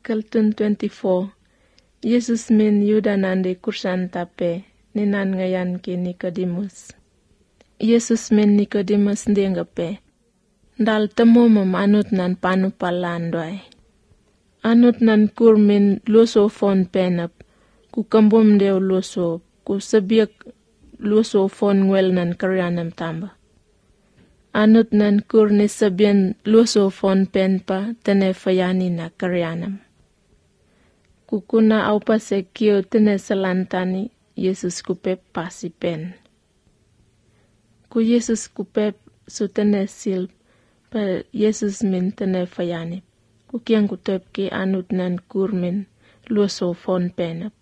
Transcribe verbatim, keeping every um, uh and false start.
Kaltun twenty-four. Yesus min yudanande kursan tape ninan ngayan ki Nikodemus. Yesus min Nikodemus ndengape. Dal temo mem anut nan panu palandoi. Anut nan kurmin luso fon penap. Ku kambum deo luso. Ku sebiak luso fon ngwel nan karyanam tamba. Anut nan kur ni sabian luso fon penpa tene fayani na karyanam. Kukuna au pase kio tene salantani Yesus kupep pasi pen. Ku Yesus kupep su tene sil pa Yesus min tene fayani. Ku kiang kutep ki anut nan kur min luso fon penap.